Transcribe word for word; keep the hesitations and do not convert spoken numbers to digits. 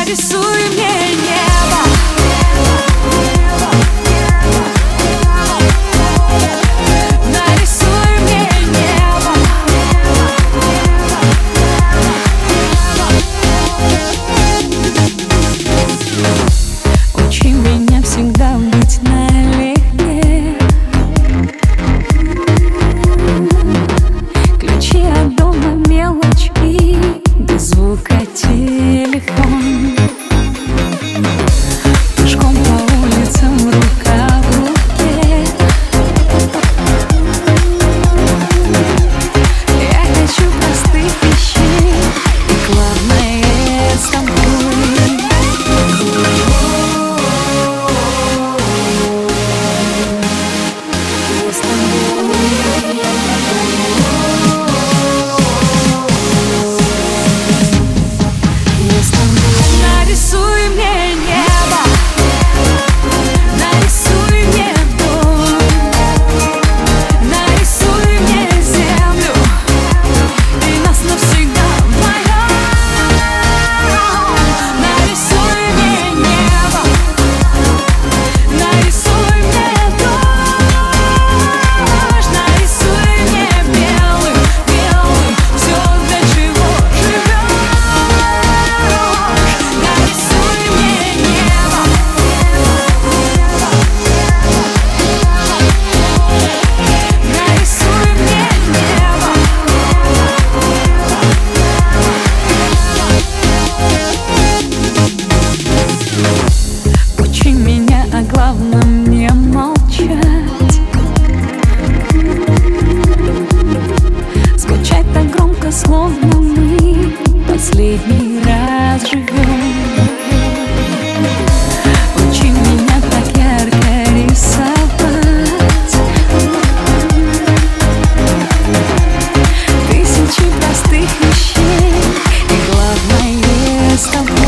Нарисуй мне небо. Нарисуй мне небо. Учи меня всегда быть налегке. Ключи от дома, мелочь и без звука телефон. Пешком по улицам, рука в руке. Я хочу простых вещей, и главное с тобой. Нарисуй мне небо. Нарисуй мне дом. Нарисуй мне землю и нас навсегда вдвоем. Нарисуй мне небо. Нарисуй мне дождь. Нарисуй мне белым, белым все, для чего живешь. Нарисуй мне небо. Нарисуй мне небо. Учи меня о главном не молчать. Скучать так громко, словно мы последний раз живем. Учи меня так ярко рисовать. Тысячи простых вещей, и главное с тобой.